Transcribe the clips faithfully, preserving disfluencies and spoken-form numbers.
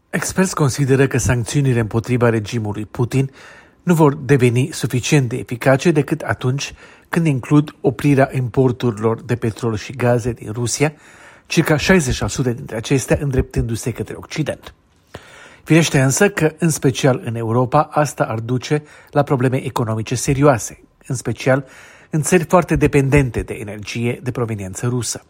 Experți consideră că sancțiunile împotriva regimului Putin nu vor deveni suficient de eficace decât atunci când includ oprirea importurilor de petrol și gaze din Rusia, circa șaizeci la sută dintre acestea îndreptându-se către Occident. Firește însă că, în special în Europa, asta ar duce la probleme economice serioase, în special în țări foarte dependente de energie de proveniență rusă.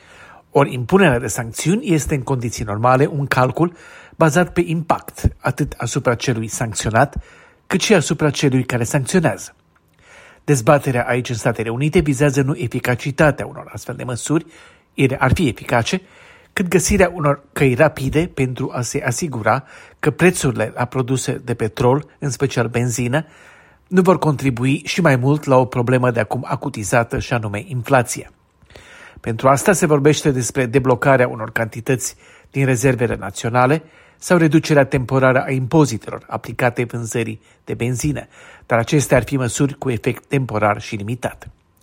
Ori impunerea de sancțiuni este în condiții normale un calcul bazat pe impact, atât asupra celui sancționat, cât și asupra celui care sancționează. Dezbaterea aici în Statele Unite vizează nu eficacitatea unor astfel de măsuri, ele ar fi eficace, cât găsirea unor căi rapide pentru a se asigura că prețurile la produse de petrol, în special benzină, nu vor contribui și mai mult la o problemă de acum acutizată și anume inflația. Pentru asta se vorbește despre deblocarea unor cantități din rezervele naționale sau reducerea temporară a impozitelor aplicate vânzării de benzină, dar acestea ar fi măsuri cu efect temporar și limitat.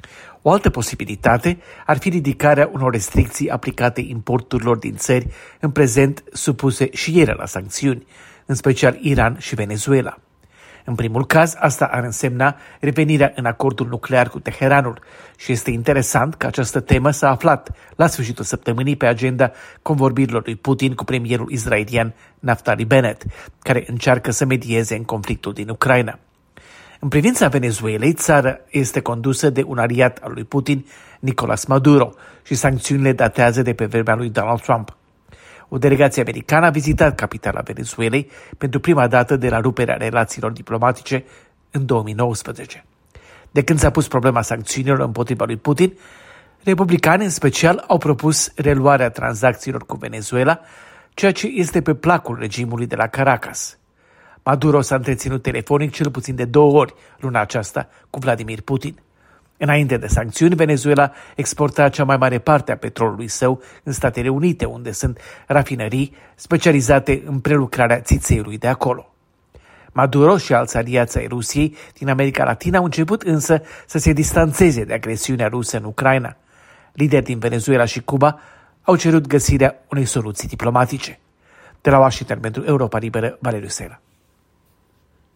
O altă posibilitate ar fi ridicarea unor restricții aplicate importurilor din țări în prezent supuse și ele la sancțiuni, în special Iran și Venezuela. În primul caz, asta ar însemna revenirea în acordul nuclear cu Teheranul și este interesant că această temă s-a aflat la sfârșitul săptămânii pe agenda convorbirilor lui Putin cu premierul israelian Naftali Bennett, care încearcă să medieze în conflictul din Ucraina. În privința Venezuelei, țara este condusă de un aliat al lui Putin, Nicolás Maduro, și sancțiunile datează de pe vremea lui Donald Trump. O delegație americană a vizitat capitala Venezuelei pentru prima dată de la ruperea relațiilor diplomatice în două mii nouăsprezece. De când s-a pus problema sancțiunilor împotriva lui Putin, republicanii în special au propus reluarea tranzacțiilor cu Venezuela, ceea ce este pe placul regimului de la Caracas. Maduro s-a întreținut telefonic cel puțin de două ori luna aceasta cu Vladimir Putin. Înainte de sancțiuni, Venezuela exporta cea mai mare parte a petrolului său în Statele Unite, unde sunt rafinării specializate în prelucrarea țițeiului de acolo. Maduro și alți aliați ai Rusiei din America Latină au început însă să se distanțeze de agresiunea rusă în Ucraina. Lideri din Venezuela și Cuba au cerut găsirea unei soluții diplomatice. De la Washington pentru Europa Liberă, Valeriu Sela.